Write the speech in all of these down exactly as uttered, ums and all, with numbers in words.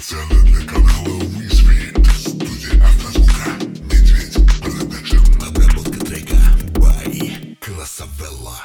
Специально для канала Уизфит. Студия Автозвука. Медведь. Продакшн. Обработка трека by Красавелла.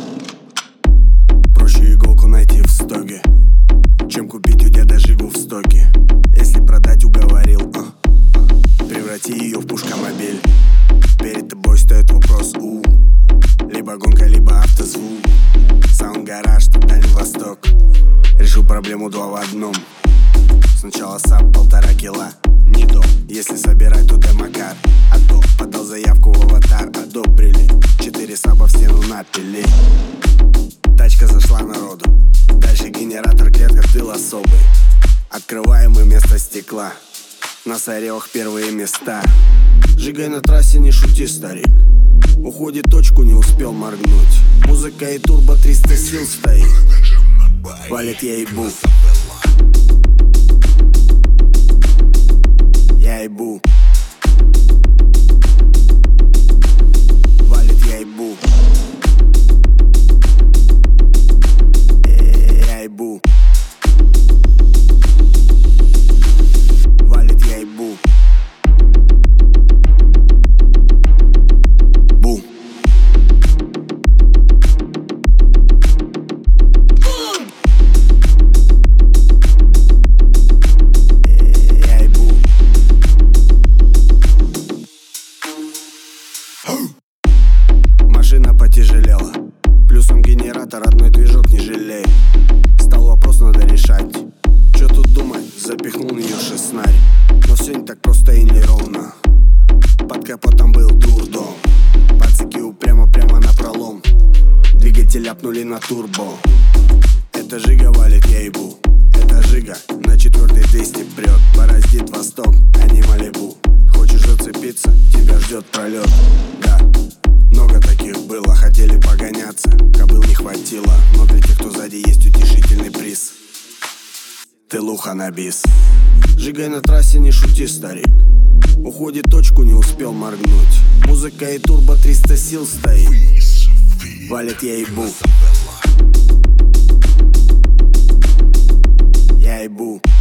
Проще иголку найти в стоге, чем купить у деда жигу в стоке. Если продать, уговорил, а, а, преврати ее в пушкомобиль. Перед тобой стоит вопрос, у либо гонка, либо автозвук. Саунд-гараж, тут Дальний Восток. Решу проблему два в одном. Сначала САП полтора кило, не то. Если собирать, то демокар. А то подал заявку в аватар, одобрили. Четыре саба в стену напили. Тачка зашла народу. Дальше генератор, клетка, тыл особый. Открываем мы место стекла. На Саревах первые места. Жигай на трассе, не шути, старик. Уходит точку, не успел моргнуть. Музыка и турбо, триста сил стоит. Валит, я ебу. Я ебу. Валит, я ебу. Я ебу. Валит, я ебу. Бу. Я ебу. Машина потяжелела. Плюсом генератор, одной движок не жалеет. Стал вопрос, надо решать. Чё тут думать, запихнул в нее шестнарь. Но все не так просто и неровно. Под капотом был дурдом. Пацики упрямо прямо на пролом. Двигатель ляпнули на турбо. Это жига валит, я ебу. Это жига, на четвертой двести прет. Бороздит восток, а не Малибу. Хочешь зацепиться, тебя ждет пролет. Да, много таких было, хотели погоняться. Кобыл не хватило, но для тех, кто сзади, есть утешительный приз. Тылуха на бис. Жигай на трассе, не шути, старик. Уходит точку, не успел моргнуть. Музыка и турбо, триста сил стоит. Валит, я ебу. Я ебу.